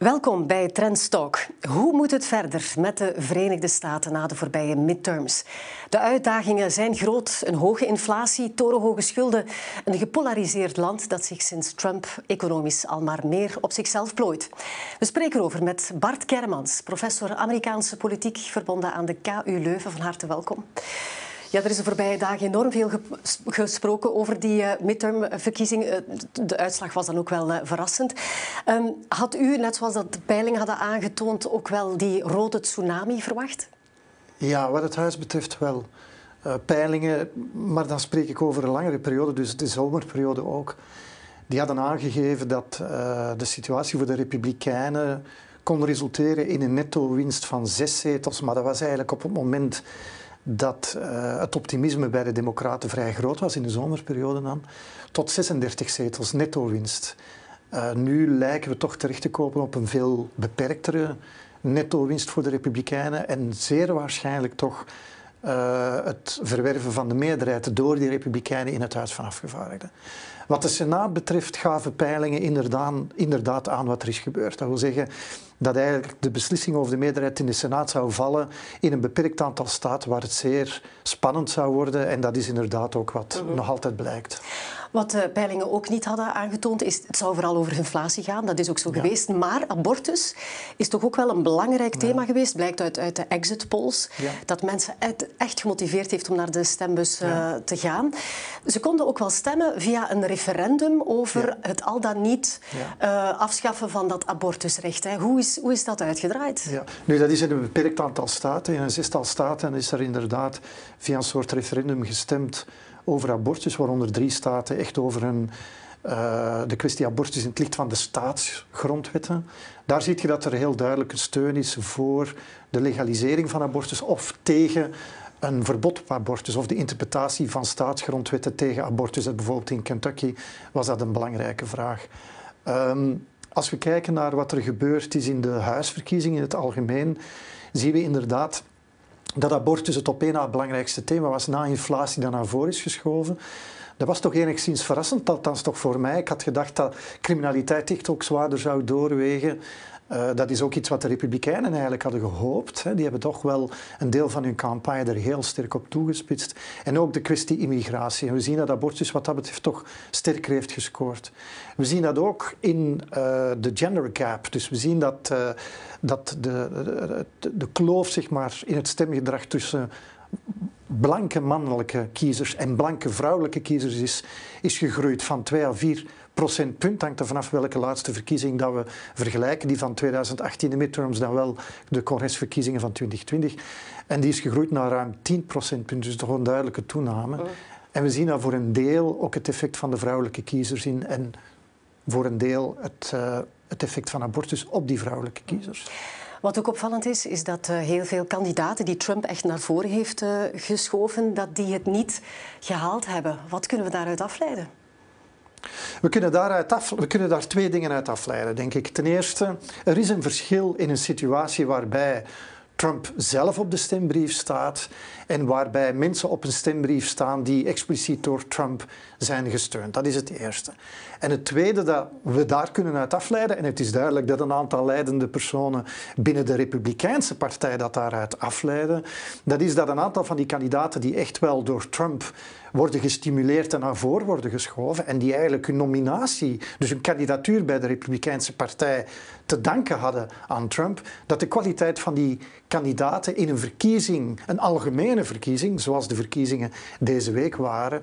Welkom bij Trends Talk. Hoe moet het verder met de Verenigde Staten na de voorbije midterms? De uitdagingen zijn groot. Een hoge inflatie, torenhoge schulden. Een gepolariseerd land dat zich sinds Trump economisch al maar meer op zichzelf plooit. We spreken erover met Bart Kermans, professor Amerikaanse politiek verbonden aan de KU Leuven. Van harte welkom. Ja, er is de voorbije dagen enorm veel gesproken over die midtermverkiezingen. De uitslag was dan ook wel verrassend. Had u, net zoals dat de peilingen hadden aangetoond, ook wel die rode tsunami verwacht? Ja, wat het huis betreft wel. Peilingen, maar dan spreek ik over een langere periode, dus de zomerperiode ook. Die hadden aangegeven dat de situatie voor de Republikeinen kon resulteren in een netto-winst van 6 zetels. Maar dat was eigenlijk op het moment dat het optimisme bij de Democraten vrij groot was in de zomerperiode dan, tot 36 zetels netto-winst. Nu lijken we toch terecht te komen op een veel beperktere netto-winst voor de Republikeinen en zeer waarschijnlijk toch het verwerven van de meerderheid door die Republikeinen in het Huis van Afgevaardigden. Wat de Senaat betreft gaven peilingen inderdaad aan wat er is gebeurd. Dat wil zeggen dat eigenlijk de beslissing over de meerderheid in de Senaat zou vallen in een beperkt aantal staten waar het zeer spannend zou worden. En dat is inderdaad ook wat nog altijd blijkt. Wat de peilingen ook niet hadden aangetoond is, het zou vooral over inflatie gaan. Dat is ook zo geweest. Maar abortus is toch ook wel een belangrijk thema geweest. Blijkt uit de exit polls. Ja. Dat mensen echt gemotiveerd heeft om naar de stembus te gaan. Ze konden ook wel stemmen via een referendum over het al dan niet afschaffen van dat abortusrecht. Hè. Hoe is dat uitgedraaid? Ja. Nu, dat is in een beperkt aantal staten. In een 6-tal staten is er inderdaad via een soort referendum gestemd over abortus, waaronder 3 staten echt over de kwestie abortus in het licht van de staatsgrondwetten. Daar zie je dat er heel duidelijke steun is voor de legalisering van abortus of tegen een verbod op abortus of de interpretatie van staatsgrondwetten tegen abortus. Bijvoorbeeld in Kentucky was dat een belangrijke vraag. Als we kijken naar wat er gebeurd is in de huisverkiezingen in het algemeen, zien we inderdaad dat abortus het op één na het belangrijkste thema was na inflatie dat naar voren is geschoven. Dat was toch enigszins verrassend, althans toch voor mij. Ik had gedacht dat criminaliteit echt ook zwaarder zou doorwegen. Dat is ook iets wat de Republikeinen eigenlijk hadden gehoopt. Die hebben toch wel een deel van hun campagne er heel sterk op toegespitst. En ook de kwestie immigratie. En we zien dat abortus wat dat betreft toch sterker heeft gescoord. We zien dat ook in de gender gap. Dus we zien dat de kloof zeg maar, in het stemgedrag tussen blanke mannelijke kiezers en blanke vrouwelijke kiezers is gegroeid van 2 à 4 procentpunt. Hangt er vanaf welke laatste verkiezing dat we vergelijken. Die van 2018, de midterms, dan wel de congresverkiezingen van 2020. En die is gegroeid naar ruim 10 procentpunt. Dus toch een duidelijke toename. En we zien daar voor een deel ook het effect van de vrouwelijke kiezers in. En voor een deel het effect van abortus op die vrouwelijke kiezers. Wat ook opvallend is dat heel veel kandidaten die Trump echt naar voren heeft geschoven, dat die het niet gehaald hebben. Wat kunnen we daaruit afleiden? We kunnen daar 2 dingen uit afleiden, denk ik. Ten eerste, er is een verschil in een situatie waarbij Trump zelf op de stembrief staat en waarbij mensen op een stembrief staan die expliciet door Trump zijn gesteund. Dat is het eerste. En het tweede dat we daar kunnen uit afleiden, en het is duidelijk dat een aantal leidende personen binnen de Republikeinse partij dat daaruit afleiden, dat is dat een aantal van die kandidaten die echt wel door Trump worden gestimuleerd en naar voren worden geschoven en die eigenlijk hun nominatie, dus hun kandidatuur bij de Republikeinse partij te danken hadden aan Trump, dat de kwaliteit van die kandidaten in een verkiezing, een algemene verkiezing, zoals de verkiezingen deze week waren,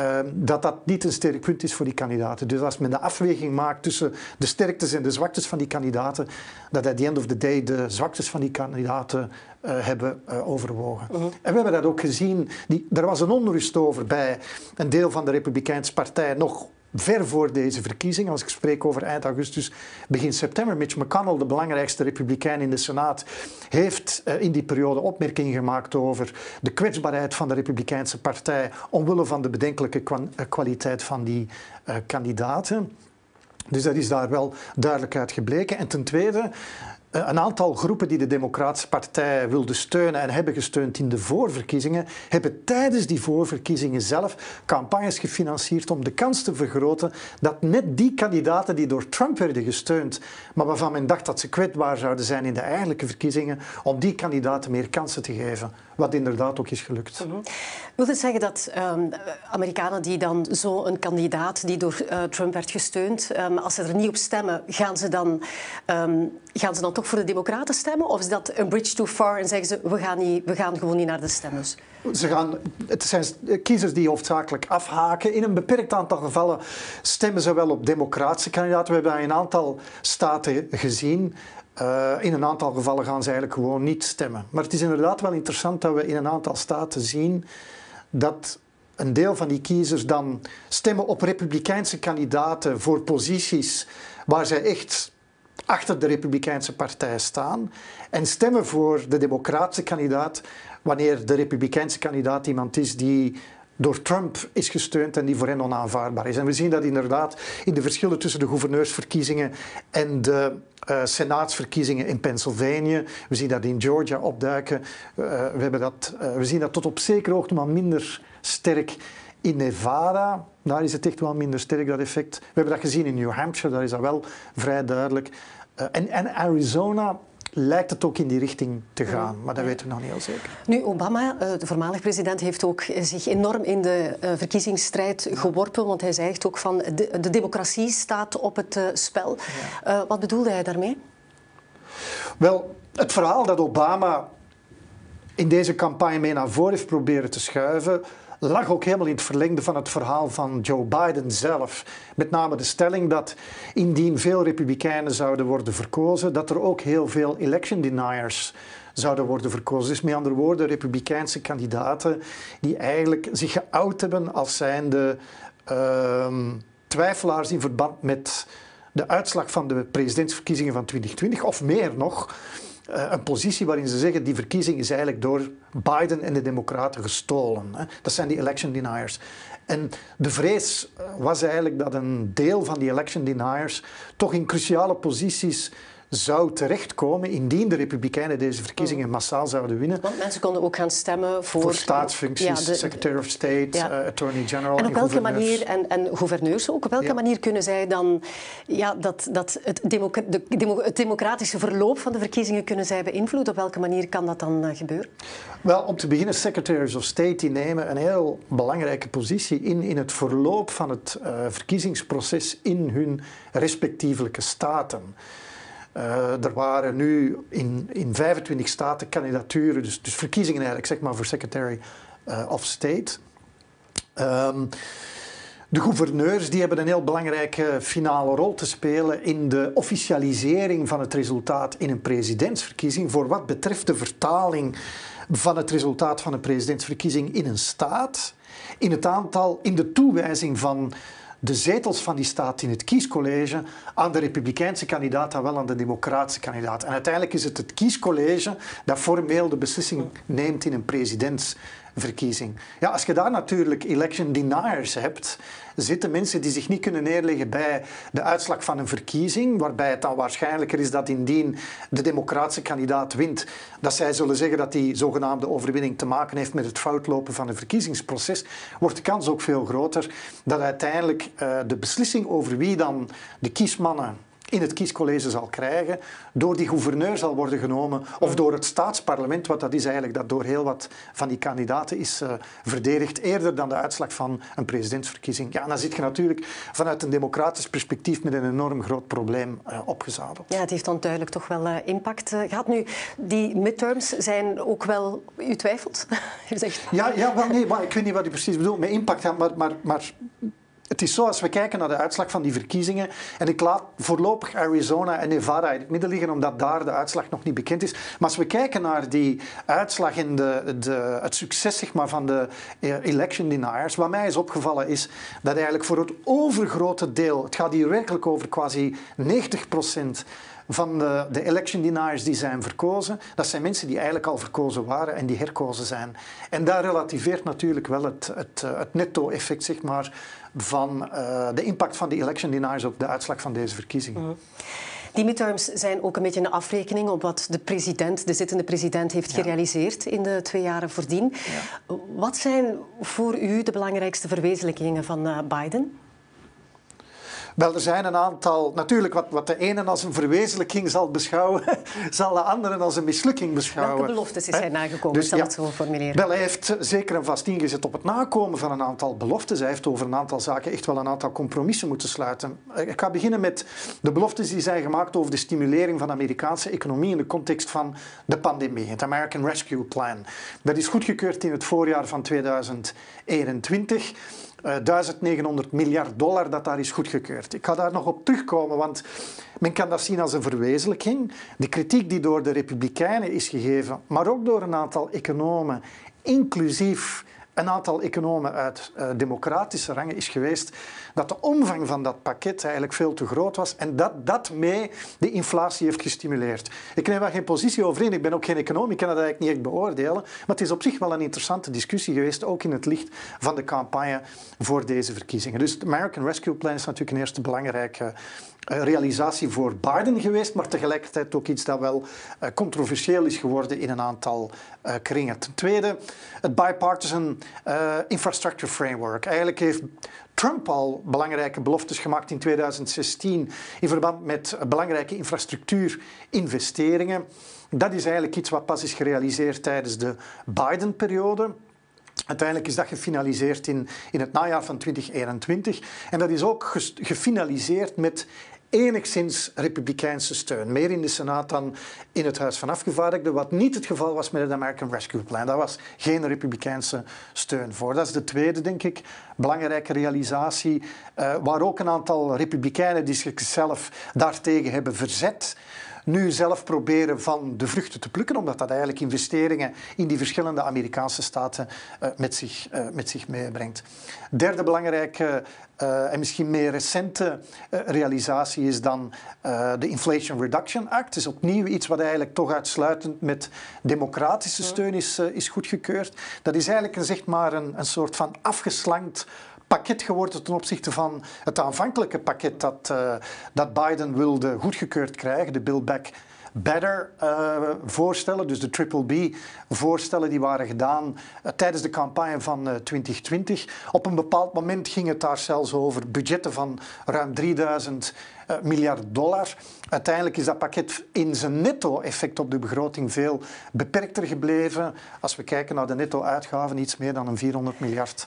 dat niet een sterk punt is voor die kandidaten. Dus als men de afweging maakt tussen de sterktes en de zwaktes van die kandidaten, dat at the end of the day de zwaktes van die kandidaten hebben overwogen. En we hebben dat ook gezien. Er was een onrust over bij een deel van de Republikeinse partij nog ver voor deze verkiezing. Als ik spreek over eind augustus, begin september. Mitch McConnell, de belangrijkste republikein in de Senaat, heeft in die periode opmerkingen gemaakt over de kwetsbaarheid van de Republikeinse partij omwille van de bedenkelijke kwaliteit van die kandidaten. Dus dat is daar wel duidelijk uit gebleken. En ten tweede, een aantal groepen die de Democratische Partij wilden steunen en hebben gesteund in de voorverkiezingen, hebben tijdens die voorverkiezingen zelf campagnes gefinancierd om de kans te vergroten dat net die kandidaten die door Trump werden gesteund, maar waarvan men dacht dat ze kwetsbaar zouden zijn in de eigenlijke verkiezingen, om die kandidaten meer kansen te geven. Wat inderdaad ook is gelukt. Wil dit zeggen dat Amerikanen die dan zo'n kandidaat die door Trump werd gesteund, als ze er niet op stemmen, gaan ze dan toch voor de Democraten stemmen? Of is dat een bridge too far en zeggen ze, we gaan gewoon niet naar de stemmers? Het zijn kiezers die hoofdzakelijk afhaken. In een beperkt aantal gevallen stemmen ze wel op democratische kandidaten. We hebben dat in een aantal staten gezien. In een aantal gevallen gaan ze eigenlijk gewoon niet stemmen. Maar het is inderdaad wel interessant dat we in een aantal staten zien dat een deel van die kiezers dan stemmen op republikeinse kandidaten voor posities waar zij echt achter de Republikeinse Partij staan en stemmen voor de democratische kandidaat wanneer de Republikeinse kandidaat iemand is die door Trump is gesteund en die voor hen onaanvaardbaar is. En we zien dat inderdaad in de verschillen tussen de gouverneursverkiezingen en de senaatsverkiezingen in Pennsylvanië. We zien dat in Georgia opduiken. We zien dat tot op zekere hoogte maar minder sterk in Nevada. Daar is het echt wel minder sterk, dat effect. We hebben dat gezien in New Hampshire, daar is dat wel vrij duidelijk. En Arizona lijkt het ook in die richting te gaan, maar dat weten we nog niet heel zeker. Nu, Obama, de voormalig president, heeft ook zich enorm in de verkiezingsstrijd geworpen, want hij zegt ook van de democratie staat op het spel. Ja. Wat bedoelde hij daarmee? Wel, het verhaal dat Obama in deze campagne mee naar voren heeft proberen te schuiven, lag ook helemaal in het verlengde van het verhaal van Joe Biden zelf. Met name de stelling dat indien veel Republikeinen zouden worden verkozen, dat er ook heel veel election deniers zouden worden verkozen. Dus met andere woorden, Republikeinse kandidaten die eigenlijk zich geout hebben als zijnde twijfelaars in verband met de uitslag van de presidentsverkiezingen van 2020, of meer nog, een positie waarin ze zeggen die verkiezing is eigenlijk door Biden en de Democraten gestolen. Dat zijn die election deniers. En de vrees was eigenlijk dat een deel van die election deniers toch in cruciale posities zou terechtkomen indien de Republikeinen deze verkiezingen massaal zouden winnen. Want mensen konden ook gaan stemmen voor staatsfuncties, Secretary of State, Attorney General en op welke manier, en gouverneurs ook, op welke manier kunnen zij dan het democratische verloop van de verkiezingen kunnen zij beïnvloeden? Op welke manier kan dat dan gebeuren? Wel, om te beginnen, Secretaries of State die nemen een heel belangrijke positie in het verloop van het verkiezingsproces in hun respectievelijke staten. Er waren nu in 25 staten kandidaturen, dus verkiezingen eigenlijk, zeg maar, voor Secretary of State. De gouverneurs die hebben een heel belangrijke finale rol te spelen in de officialisering van het resultaat in een presidentsverkiezing voor wat betreft de vertaling van het resultaat van een presidentsverkiezing in een staat, in de toewijzing van de zetels van die staat in het kiescollege aan de republikeinse kandidaat dan wel aan de democratische kandidaat. En uiteindelijk is het kiescollege dat formeel de beslissing neemt in een presidentsverkiezing. Ja, als je daar natuurlijk election deniers hebt, zitten mensen die zich niet kunnen neerleggen bij de uitslag van een verkiezing, waarbij het dan waarschijnlijker is dat indien de democratische kandidaat wint, dat zij zullen zeggen dat die zogenaamde overwinning te maken heeft met het foutlopen van een verkiezingsproces, wordt de kans ook veel groter dat uiteindelijk de beslissing over wie dan de kiesmannen in het kiescollege zal krijgen, door die gouverneur zal worden genomen of door het staatsparlement, wat dat is eigenlijk dat door heel wat van die kandidaten is verdedigd, eerder dan de uitslag van een presidentsverkiezing. Ja, dan zit je natuurlijk vanuit een democratisch perspectief met een enorm groot probleem opgezadeld. Ja, het heeft dan duidelijk toch wel impact gehad. Nu, die midterms zijn ook wel, u twijfelt? U zegt... Maar ik weet niet wat u precies bedoelt met impact, maar het is zo, als we kijken naar de uitslag van die verkiezingen, en ik laat voorlopig Arizona en Nevada in het midden liggen, omdat daar de uitslag nog niet bekend is. Maar als we kijken naar die uitslag en het succes, zeg maar, van de election deniers, wat mij is opgevallen is dat eigenlijk voor het overgrote deel, het gaat hier werkelijk over quasi 90% van de election deniers die zijn verkozen, dat zijn mensen die eigenlijk al verkozen waren en die herkozen zijn. En daar relativeert natuurlijk wel het netto-effect, zeg maar, van de impact van die election deniers op de uitslag van deze verkiezingen. Die midterms zijn ook een beetje een afrekening op wat de zittende president heeft gerealiseerd in de 2 jaren voordien. Ja. Wat zijn voor u de belangrijkste verwezenlijkingen van Biden? Wel, er zijn een aantal... Natuurlijk, wat de ene als een verwezenlijking zal beschouwen, zal de andere als een mislukking beschouwen. Welke beloftes is hij nagekomen, zal het zo formuleren? Wel, hij heeft zeker en vast ingezet op het nakomen van een aantal beloftes. Hij heeft over een aantal zaken echt wel een aantal compromissen moeten sluiten. Ik ga beginnen met de beloftes die zijn gemaakt over de stimulering van de Amerikaanse economie in de context van de pandemie. Het American Rescue Plan. Dat is goedgekeurd in het voorjaar van 2021. $1.900 miljard dat daar is goedgekeurd. Ik ga daar nog op terugkomen, want men kan dat zien als een verwezenlijking. De kritiek die door de Republikeinen is gegeven, maar ook door een aantal economen, inclusief een aantal economen uit democratische rangen, is geweest dat de omvang van dat pakket eigenlijk veel te groot was en dat mee de inflatie heeft gestimuleerd. Ik neem daar geen positie over in, ik ben ook geen econoom, ik kan dat eigenlijk niet echt beoordelen, maar het is op zich wel een interessante discussie geweest, ook in het licht van de campagne voor deze verkiezingen. Dus het American Rescue Plan is natuurlijk een eerste belangrijke realisatie voor Biden geweest, maar tegelijkertijd ook iets dat wel controversieel is geworden in een aantal kringen. Ten tweede, het Bipartisan Infrastructure Framework. Eigenlijk heeft Trump al belangrijke beloftes gemaakt in 2016 in verband met belangrijke infrastructuurinvesteringen. Dat is eigenlijk iets wat pas is gerealiseerd tijdens de Biden-periode. Uiteindelijk is dat gefinaliseerd in het najaar van 2021. En dat is ook gefinaliseerd met enigszins republikeinse steun. Meer in de Senaat dan in het Huis van Afgevaardigden, wat niet het geval was met het American Rescue Plan. Daar was geen republikeinse steun voor. Dat is de tweede, denk ik, belangrijke realisatie, waar ook een aantal republikeinen die zichzelf daartegen hebben verzet, nu zelf proberen van de vruchten te plukken, omdat dat eigenlijk investeringen in die verschillende Amerikaanse staten met zich meebrengt. Derde belangrijke en misschien meer recente realisatie is dan de Inflation Reduction Act. Het is opnieuw iets wat eigenlijk toch uitsluitend met democratische steun is goedgekeurd. Dat is eigenlijk zeg maar een soort van afgeslankt pakket geworden ten opzichte van het aanvankelijke pakket dat Biden wilde goedgekeurd krijgen, de Build Back Better voorstellen, dus de BBB-voorstellen die waren gedaan tijdens de campagne van 2020. Op een bepaald moment ging het daar zelfs over budgetten van ruim $3.000 miljard. Uiteindelijk is dat pakket in zijn netto-effect op de begroting veel beperkter gebleven. Als we kijken naar de netto-uitgaven, iets meer dan $400 miljard.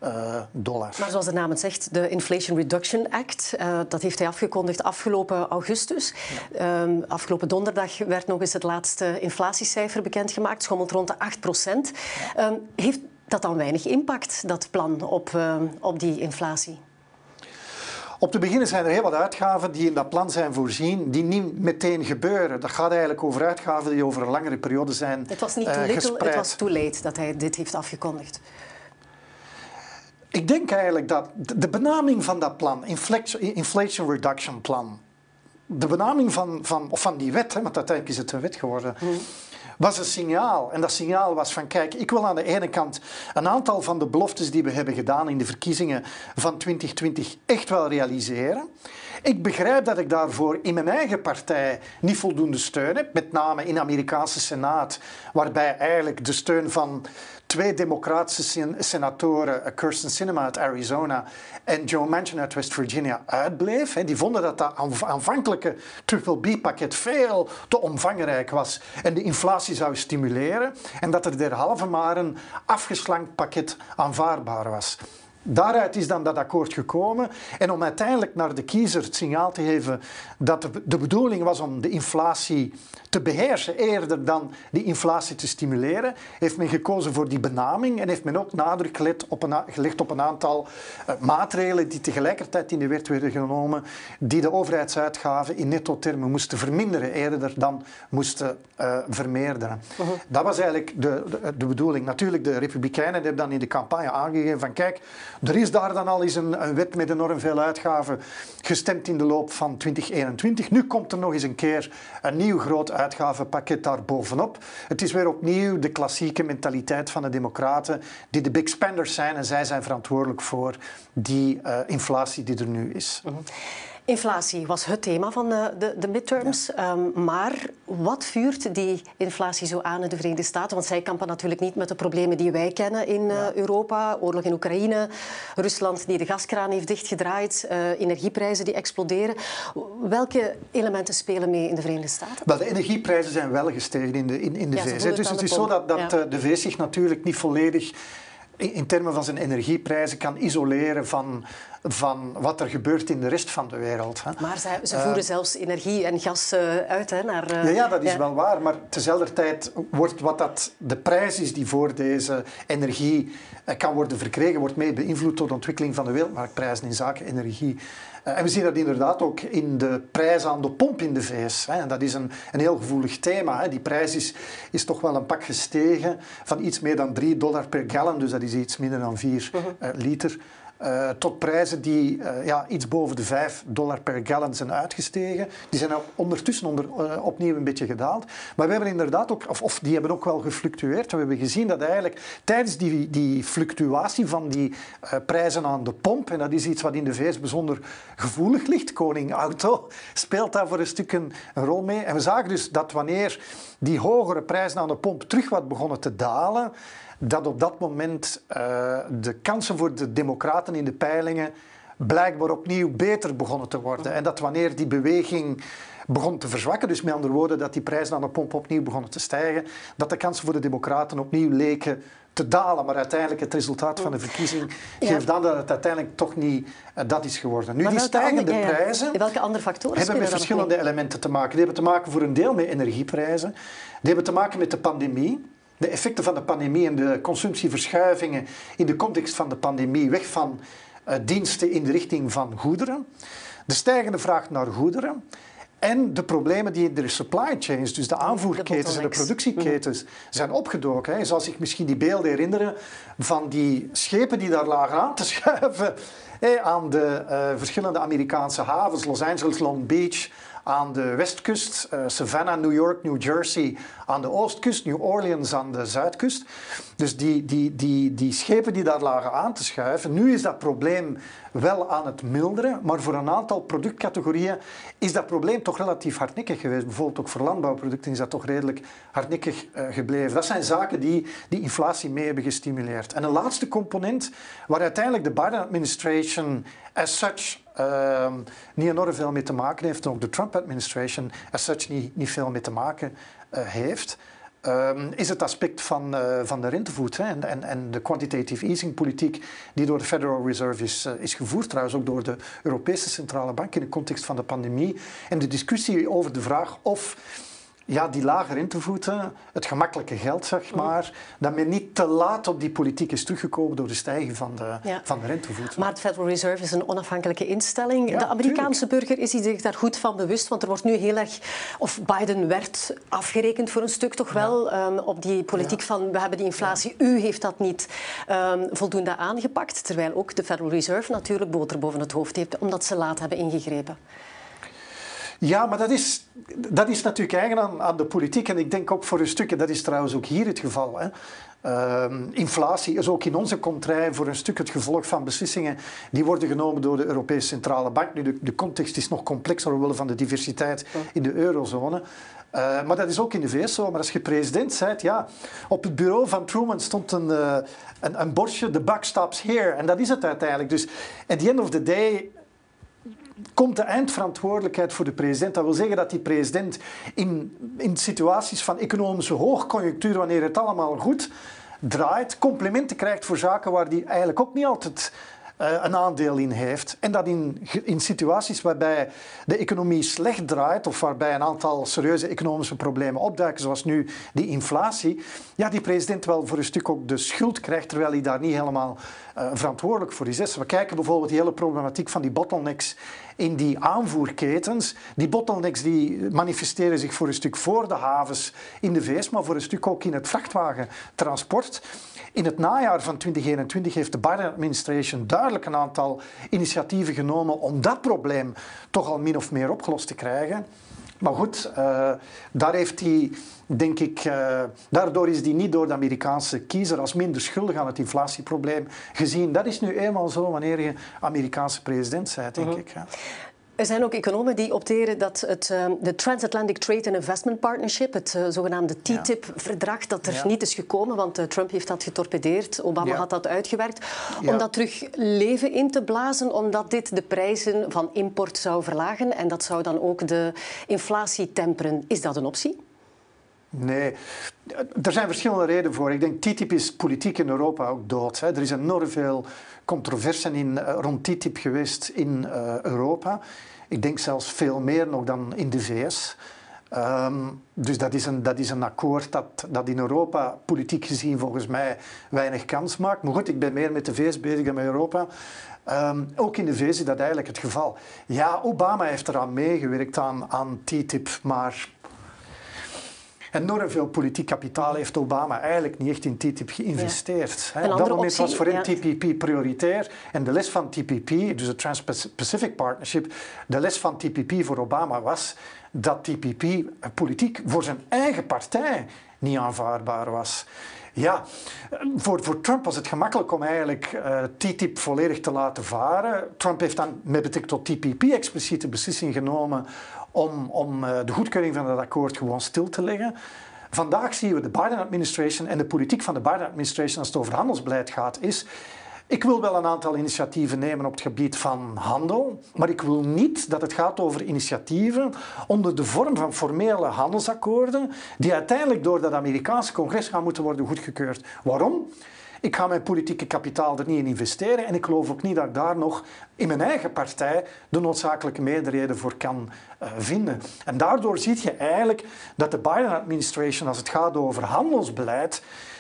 Maar zoals de naam het zegt, de Inflation Reduction Act, dat heeft hij afgekondigd afgelopen augustus. Ja. Afgelopen donderdag werd nog eens het laatste inflatiecijfer bekendgemaakt, schommelt rond de 8%. Ja. Heeft dat dan weinig impact, dat plan, op die inflatie? Op te beginnen zijn er heel wat uitgaven die in dat plan zijn voorzien, die niet meteen gebeuren. Dat gaat eigenlijk over uitgaven die over een langere periode zijn Het was niet too little, het was too late dat hij dit heeft afgekondigd. Ik denk eigenlijk dat de benaming van dat plan, Inflation Reduction Plan, de benaming van die wet, want uiteindelijk is het een wet geworden, was een signaal. En dat signaal was van, kijk, ik wil aan de ene kant een aantal van de beloftes die we hebben gedaan in de verkiezingen van 2020 echt wel realiseren. Ik begrijp dat ik daarvoor in mijn eigen partij niet voldoende steun heb, met name in de Amerikaanse Senaat, waarbij eigenlijk de steun van 2 democratische senatoren, Kyrsten Sinema uit Arizona en Joe Manchin uit West Virginia, uitbleef. Die vonden dat dat aanvankelijke BBB-pakket veel te omvangrijk was en de inflatie zou stimuleren en dat er derhalve maar een afgeslankt pakket aanvaardbaar was. Daaruit is dan dat akkoord gekomen en om uiteindelijk naar de kiezer het signaal te geven dat de bedoeling was om de inflatie te beheersen eerder dan die inflatie te stimuleren, heeft men gekozen voor die benaming en heeft men ook nadruk gelegd op een aantal maatregelen die tegelijkertijd in de wet werden genomen, die de overheidsuitgaven in netto-termen moesten verminderen eerder dan moesten vermeerderen. Dat was eigenlijk de bedoeling. Natuurlijk, de Republikeinen hebben dan in de campagne aangegeven van kijk, er is daar dan al eens een wet met enorm veel uitgaven gestemd in de loop van 2021. Nu komt er nog eens een keer een nieuw groot uitgavenpakket daar bovenop. Het is weer opnieuw de klassieke mentaliteit van de democraten die de big spenders zijn en zij zijn verantwoordelijk voor die inflatie die er nu is. Inflatie was het thema van de midterms. Ja. Maar wat vuurt die inflatie zo aan in de Verenigde Staten? Want zij kampen natuurlijk niet met de problemen die wij kennen in Europa. Oorlog in Oekraïne, Rusland die de gaskraan heeft dichtgedraaid, energieprijzen die exploderen. Welke elementen spelen mee in de Verenigde Staten? Wel, de energieprijzen zijn wel gestegen in de VS. Dus het is zo dat de VS zich natuurlijk niet volledig in termen van zijn energieprijzen kan isoleren van wat er gebeurt in de rest van de wereld. Hè. Maar ze voeren zelfs energie en gas uit. Hè, naar, ja, dat is wel waar. Maar tezelfde tijd wordt de prijs is die voor deze energie kan worden verkregen, wordt mee beïnvloed door de ontwikkeling van de wereldmarktprijzen in zaken energie. En we zien dat inderdaad ook in de prijs aan de pomp in de VS. En dat is een heel gevoelig thema. Die prijs is toch wel een pak gestegen van iets meer dan $3 per gallon. Dus dat is iets minder dan 4 liter. Tot prijzen die iets boven de $5 per gallon zijn uitgestegen. Die zijn ondertussen opnieuw een beetje gedaald. Maar we hebben inderdaad ook, of die hebben ook wel gefluctueerd. We hebben gezien dat eigenlijk tijdens die fluctuatie van die prijzen aan de pomp, en dat is iets wat in de VS bijzonder gevoelig ligt, koning auto, speelt daar voor een stuk een rol mee. En we zagen dus dat wanneer die hogere prijzen aan de pomp terug wat begonnen te dalen, dat op dat moment de kansen voor de democraten in de peilingen blijkbaar opnieuw beter begonnen te worden. En dat wanneer die beweging begon te verzwakken, dus met andere woorden dat die prijzen aan de pomp opnieuw begonnen te stijgen, dat de kansen voor de democraten opnieuw leken te dalen. Maar uiteindelijk het resultaat van de verkiezing geeft aan dat het uiteindelijk toch niet dat is geworden. Nu, maar die stijgende prijzen welke andere factoren hebben met verschillende elementen te maken. Die hebben te maken voor een deel met energieprijzen. Die hebben te maken met de pandemie. De effecten van de pandemie en de consumptieverschuivingen in de context van de pandemie, weg van diensten in de richting van goederen. De stijgende vraag naar goederen. En de problemen die in de supply chains, dus de aanvoerketens en de productieketens, zijn opgedoken. Je zal zich misschien die beelden herinneren van die schepen die daar lagen aan te schuiven aan de verschillende Amerikaanse havens, Los Angeles, Long Beach, aan de westkust, Savannah, New York, New Jersey aan de oostkust, New Orleans aan de zuidkust. Dus die schepen die daar lagen aan te schuiven, nu is dat probleem wel aan het milderen, maar voor een aantal productcategorieën is dat probleem toch relatief hardnekkig geweest. Bijvoorbeeld ook voor landbouwproducten is dat toch redelijk hardnekkig gebleven. Dat zijn zaken die inflatie mee hebben gestimuleerd. En een laatste component waar uiteindelijk de Biden-administration as such niet enorm veel mee te maken heeft, en ook de Trump-administration as such niet veel mee te maken heeft, is het aspect van de rentevoet en de quantitative easing politiek die door de Federal Reserve is gevoerd, trouwens ook door de Europese Centrale Bank in de context van de pandemie. En de discussie over de vraag of die lage rentevoeten, het gemakkelijke geld, zeg maar, dat men niet te laat op die politiek is teruggekomen door de stijging van de rentevoeten. Maar de Federal Reserve is een onafhankelijke instelling. Ja, de Amerikaanse burger is zich daar goed van bewust, want er wordt nu heel erg, of Biden werd afgerekend voor een stuk toch wel, op die politiek van we hebben die inflatie, u heeft dat niet voldoende aangepakt, terwijl ook de Federal Reserve natuurlijk boter boven het hoofd heeft, omdat ze laat hebben ingegrepen. Ja, maar dat is natuurlijk eigen aan de politiek. En ik denk ook voor een stuk, en dat is trouwens ook hier het geval, inflatie is ook in onze contrij voor een stuk het gevolg van beslissingen die worden genomen door de Europese Centrale Bank. Nu, de context is nog complexer omwille van de diversiteit in de eurozone. Maar dat is ook in de VS zo. Maar als je president bent, op het bureau van Truman stond een bordje, the buck stops here. En dat is het uiteindelijk. Dus at the end of the day komt de eindverantwoordelijkheid voor de president. Dat wil zeggen dat die president in situaties van economische hoogconjunctuur, wanneer het allemaal goed draait, complimenten krijgt voor zaken waar hij eigenlijk ook niet altijd een aandeel in heeft. En dat in situaties waarbij de economie slecht draait of waarbij een aantal serieuze economische problemen opduiken, zoals nu die inflatie, die president wel voor een stuk ook de schuld krijgt, terwijl hij daar niet helemaal verantwoordelijk voor is. We kijken bijvoorbeeld die hele problematiek van die bottlenecks in die aanvoerketens. Die bottlenecks die manifesteren zich voor een stuk voor de havens in de VS, maar voor een stuk ook in het vrachtwagentransport. In het najaar van 2021 heeft de Biden-administration duidelijk een aantal initiatieven genomen om dat probleem toch al min of meer opgelost te krijgen. Maar goed, daar heeft hij, denk ik, daardoor is hij niet door de Amerikaanse kiezer als minder schuldig aan het inflatieprobleem gezien. Dat is nu eenmaal zo wanneer je Amerikaanse president bent, denk ik. Ja. Er zijn ook economen die opteren dat de Transatlantic Trade and Investment Partnership, het zogenaamde TTIP-verdrag, dat er niet is gekomen, want Trump heeft dat getorpedeerd. Obama had dat uitgewerkt. Om dat terug leven in te blazen, omdat dit de prijzen van import zou verlagen en dat zou dan ook de inflatie temperen. Is dat een optie? Nee, er zijn verschillende redenen voor. Ik denk TTIP is politiek in Europa ook dood. Hè. Er is enorm veel controverse rond TTIP geweest in Europa. Ik denk zelfs veel meer nog dan in de VS. Dus dat is een akkoord dat in Europa politiek gezien volgens mij weinig kans maakt. Maar goed, ik ben meer met de VS bezig dan met Europa. Ook in de VS is dat eigenlijk het geval. Ja, Obama heeft eraan meegewerkt aan TTIP, maar enorm veel politiek kapitaal heeft Obama eigenlijk niet echt in TTIP geïnvesteerd. Ja. Op dat moment was voor hem TPP prioritair. En de les van TPP, dus de Trans-Pacific Partnership, de les van TPP voor Obama was dat TPP politiek voor zijn eigen partij niet aanvaardbaar was. Ja, voor Trump was het gemakkelijk om eigenlijk TTIP volledig te laten varen. Trump heeft dan met betrekking tot TPP expliciete beslissing genomen om de goedkeuring van dat akkoord gewoon stil te leggen. Vandaag zien we de Biden-administration en de politiek van de Biden-administration als het over handelsbeleid gaat is: ik wil wel een aantal initiatieven nemen op het gebied van handel, maar ik wil niet dat het gaat over initiatieven onder de vorm van formele handelsakkoorden die uiteindelijk door dat Amerikaanse congres gaan moeten worden goedgekeurd. Waarom? Ik ga mijn politieke kapitaal er niet in investeren en ik geloof ook niet dat ik daar nog in mijn eigen partij de noodzakelijke meerderheden voor kan vinden. En daardoor zie je eigenlijk dat de Biden-administration, als het gaat over handelsbeleid,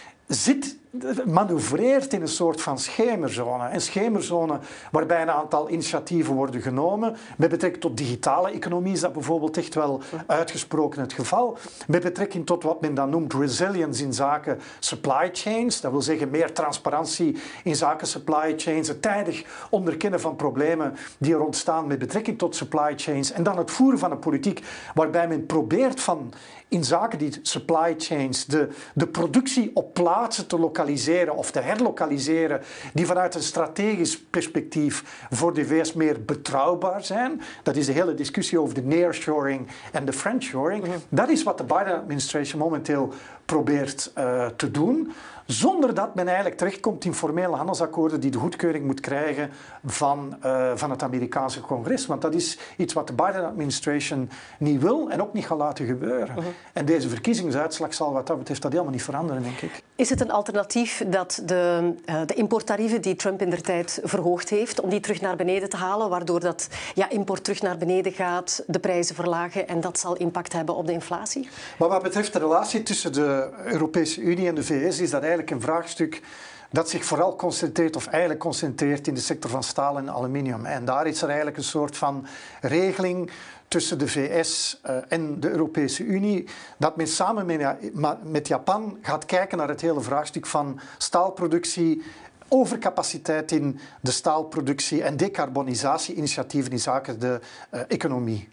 manoeuvreert in een soort van schemerzone. Een schemerzone waarbij een aantal initiatieven worden genomen. Met betrekking tot digitale economie is dat bijvoorbeeld echt wel uitgesproken het geval. Met betrekking tot wat men dan noemt resilience in zaken supply chains. Dat wil zeggen meer transparantie in zaken supply chains. Het tijdig onderkennen van problemen die er ontstaan met betrekking tot supply chains. En dan het voeren van een politiek waarbij men probeert van in zaken die supply chains de productie op plaatsen te lokaliseren of te herlokaliseren die vanuit een strategisch perspectief voor de VS meer betrouwbaar zijn. Dat is de hele discussie over de nearshoring en de friendshoring. Dat is wat de Biden-administration momenteel probeert te doen, zonder dat men eigenlijk terechtkomt in formele handelsakkoorden die de goedkeuring moet krijgen van het Amerikaanse congres. Want dat is iets wat de Biden-administration niet wil en ook niet gaat laten gebeuren. En deze verkiezingsuitslag zal wat dat betreft dat helemaal niet veranderen, denk ik. Is het een alternatief dat de importtarieven die Trump indertijd verhoogd heeft, om die terug naar beneden te halen, waardoor dat import terug naar beneden gaat, de prijzen verlagen en dat zal impact hebben op de inflatie? Maar wat betreft de relatie tussen de Europese Unie en de VS is dat eigenlijk een vraagstuk dat zich vooral concentreert in de sector van staal en aluminium. En daar is er eigenlijk een soort van regeling tussen de VS en de Europese Unie, dat men samen met Japan gaat kijken naar het hele vraagstuk van staalproductie, overcapaciteit in de staalproductie en decarbonisatieinitiatieven in zaken de economie.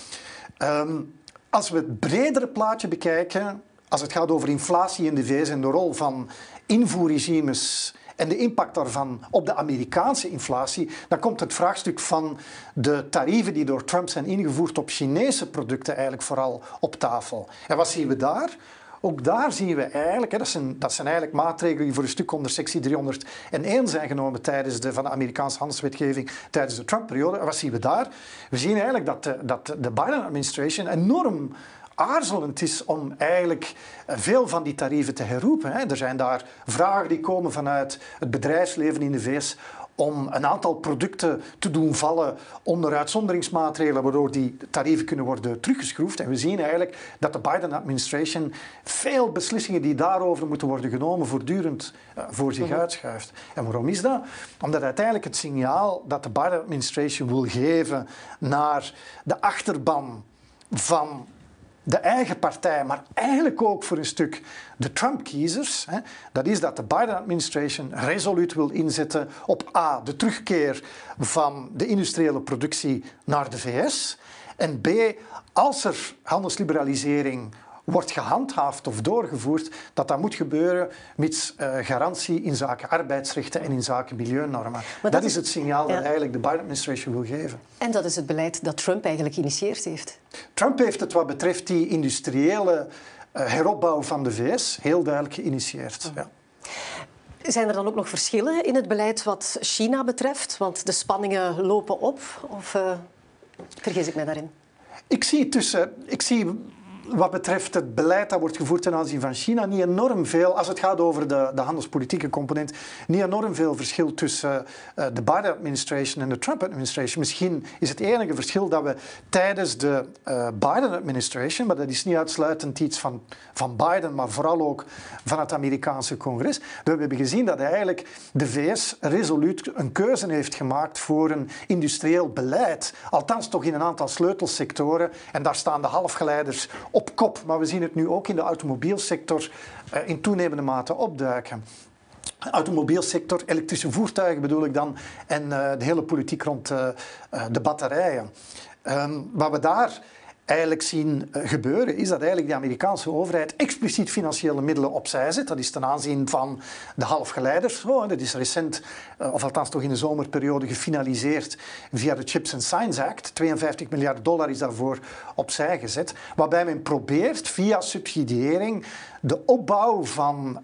Als we het bredere plaatje bekijken, als het gaat over inflatie in de VS en de rol van invoerregimes en de impact daarvan op de Amerikaanse inflatie, dan komt het vraagstuk van de tarieven die door Trump zijn ingevoerd op Chinese producten eigenlijk vooral op tafel. En wat zien we daar? Ook daar zien we eigenlijk, dat zijn eigenlijk maatregelen die voor een stuk onder sectie 301 zijn genomen van de Amerikaanse handelswetgeving tijdens de Trump-periode. En wat zien we daar? We zien eigenlijk dat de Biden-administration enorm aarzelend is om eigenlijk veel van die tarieven te herroepen. Er zijn daar vragen die komen vanuit het bedrijfsleven in de VS om een aantal producten te doen vallen onder uitzonderingsmaatregelen waardoor die tarieven kunnen worden teruggeschroefd. En we zien eigenlijk dat de Biden-administration veel beslissingen die daarover moeten worden genomen voortdurend voor zich uitschuift. En waarom is dat? Omdat uiteindelijk het signaal dat de Biden-administration wil geven naar de achterban van de eigen partij, maar eigenlijk ook voor een stuk de Trump-kiezers, dat is dat de Biden-administration resoluut wil inzetten op A, de terugkeer van de industriële productie naar de VS en B, als er handelsliberalisering wordt gehandhaafd of doorgevoerd, dat moet gebeuren mits garantie in zaken arbeidsrechten en in zaken milieunormen. Maar dat is het signaal dat eigenlijk de Biden-administration wil geven. En dat is het beleid dat Trump eigenlijk geïnitieerd heeft. Trump heeft het wat betreft die industriële heropbouw van de VS heel duidelijk geïnitieerd. Ja. Zijn er dan ook nog verschillen in het beleid wat China betreft? Want de spanningen lopen op, of vergis ik mij daarin? Ik zie wat betreft het beleid dat wordt gevoerd ten aanzien van China niet enorm veel, als het gaat over de handelspolitieke component, niet enorm veel verschil tussen de Biden-administration en de Trump-administration. Misschien is het enige verschil dat we tijdens de Biden-administration, maar dat is niet uitsluitend iets van Biden, maar vooral ook van het Amerikaanse congres, we hebben gezien dat eigenlijk de VS resoluut een keuze heeft gemaakt voor een industrieel beleid, althans toch in een aantal sleutelsectoren, en daar staan de halfgeleiders op kop, maar we zien het nu ook in de automobielsector in toenemende mate opduiken. Automobielsector, elektrische voertuigen bedoel ik dan, en de hele politiek rond de batterijen. Wat we daar eigenlijk zien gebeuren, is dat eigenlijk de Amerikaanse overheid expliciet financiële middelen opzij zet. Dat is ten aanzien van de halfgeleiders. Dat is recent, of althans toch in de zomerperiode, gefinaliseerd via de Chips and Science Act. $52 miljard is daarvoor opzij gezet. Waarbij men probeert via subsidiëring de opbouw van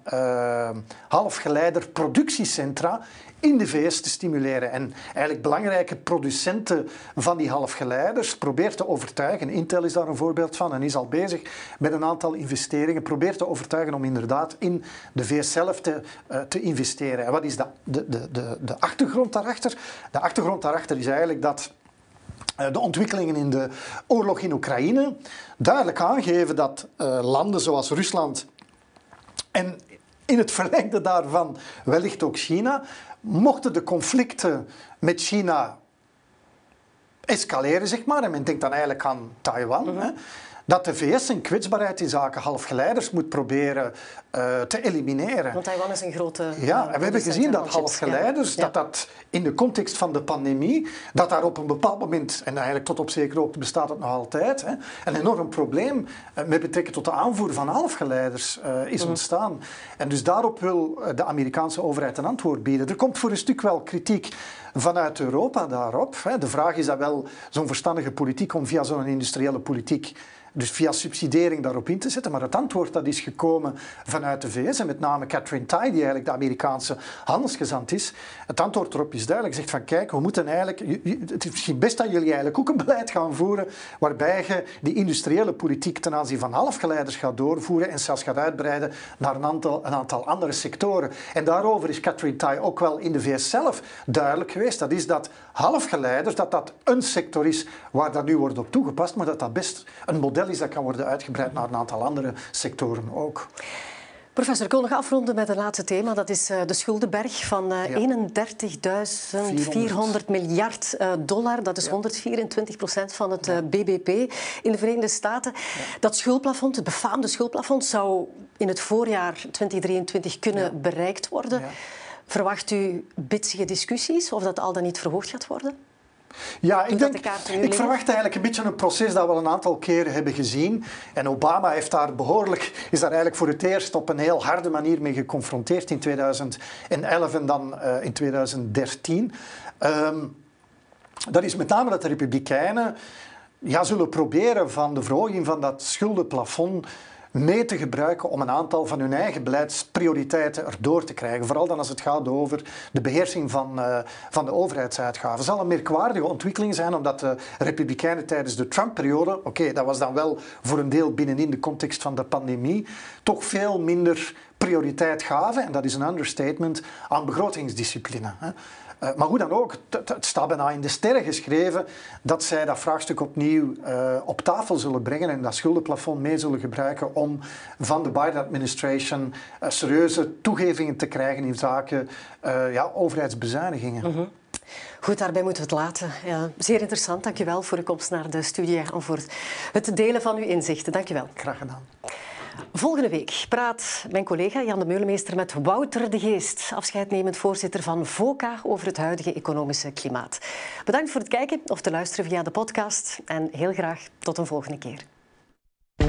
halfgeleiderproductiecentra in de VS te stimuleren. En eigenlijk belangrijke producenten van die halfgeleiders probeert te overtuigen. Intel is daar een voorbeeld van en is al bezig met een aantal investeringen. Probeert te overtuigen om inderdaad in de VS zelf te investeren. En wat is de achtergrond daarachter? De achtergrond daarachter is eigenlijk dat de ontwikkelingen in de oorlog in Oekraïne duidelijk aangeven dat landen zoals Rusland en in het verlengde daarvan wellicht ook China, mochten de conflicten met China escaleren, zeg maar, en men denkt dan eigenlijk aan Taiwan, dat de VS een kwetsbaarheid in zaken halfgeleiders moet proberen te elimineren. Want Taiwan is een grote... Ja, en we hebben gezien dat halfgeleiders, dat in de context van de pandemie, dat daar op een bepaald moment, en eigenlijk tot op zekere hoogte bestaat het nog altijd, een enorm probleem met betrekking tot de aanvoer van halfgeleiders is ontstaan. En dus daarop wil de Amerikaanse overheid een antwoord bieden. Er komt voor een stuk wel kritiek vanuit Europa daarop. De vraag is dat wel zo'n verstandige politiek om via zo'n industriële politiek, dus via subsidiëring daarop in te zetten. Maar het antwoord dat is gekomen vanuit de VS en met name Katherine Tai, die eigenlijk de Amerikaanse handelsgezant is. Het antwoord erop is duidelijk. Zegt van kijk, we moeten eigenlijk, het is misschien best dat jullie eigenlijk ook een beleid gaan voeren waarbij je die industriële politiek ten aanzien van halfgeleiders gaat doorvoeren en zelfs gaat uitbreiden naar een aantal andere sectoren. En daarover is Katherine Tai ook wel in de VS zelf duidelijk geweest. Dat is dat halfgeleiders, dat een sector is waar dat nu wordt op toegepast, maar dat best een model is dat kan worden uitgebreid naar een aantal andere sectoren ook. Professor, ik wil nog afronden met een laatste thema. Dat is de schuldenberg van 31.400 miljard dollar. Dat is 124% van het BBP in de Verenigde Staten. Ja. Dat schuldplafond, het befaamde schuldplafond, zou in het voorjaar 2023 kunnen bereikt worden. Ja. Verwacht u bitsige discussies of dat al dan niet verhoogd gaat worden? Ja, ik verwacht eigenlijk een beetje een proces dat we al een aantal keren hebben gezien. En Obama is daar eigenlijk voor het eerst op een heel harde manier mee geconfronteerd in 2011 en dan in 2013. Dat is met name dat de Republikeinen zullen proberen van de verhoging van dat schuldenplafond mee te gebruiken om een aantal van hun eigen beleidsprioriteiten erdoor te krijgen. Vooral dan als het gaat over de beheersing van de overheidsuitgaven. Het zal een merkwaardige ontwikkeling zijn, omdat de Republikeinen tijdens de Trump-periode, dat was dan wel voor een deel binnenin de context van de pandemie, toch veel minder prioriteit gaven, en dat is een understatement, aan begrotingsdiscipline. Maar hoe dan ook, het staat bijna in de sterren geschreven dat zij dat vraagstuk opnieuw op tafel zullen brengen en dat schuldenplafond mee zullen gebruiken om van de Biden-administration serieuze toegevingen te krijgen in zaken overheidsbezuinigingen. Mm-hmm. Goed, daarbij moeten we het laten. Ja, zeer interessant. Dank u wel voor uw komst naar de studio en voor het delen van uw inzichten. Dank u wel. Graag gedaan. Volgende week praat mijn collega Jan de Meulemeester met Wouter de Geest, afscheidnemend voorzitter van VOCA, over het huidige economische klimaat. Bedankt voor het kijken of te luisteren via de podcast en heel graag tot een volgende keer.